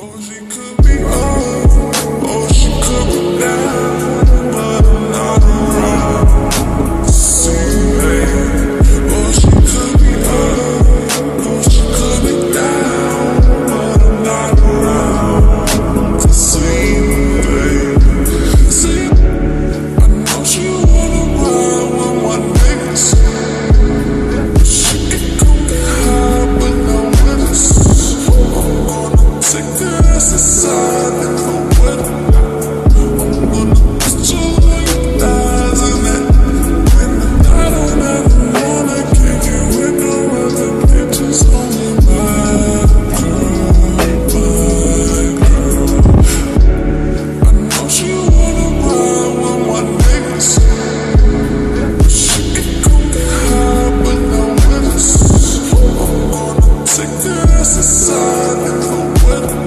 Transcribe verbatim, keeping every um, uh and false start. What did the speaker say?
Or she could be up, or she could be down, but I'm not around to see me. Or she could be up, or she could be down, but I'm not around to see me. See, I know she wanna ride with my niggas, but she can come get high, but not with us. I'm gonna take her ass aside and come with her. I'm gonna put you on your thighs and that. And I don't ever wanna kick it with no other bitches, only my girl, my girl. I know she wanna ride with my niggas, but she can come get high, but not with us. I'm gonna take her ass aside and come with her.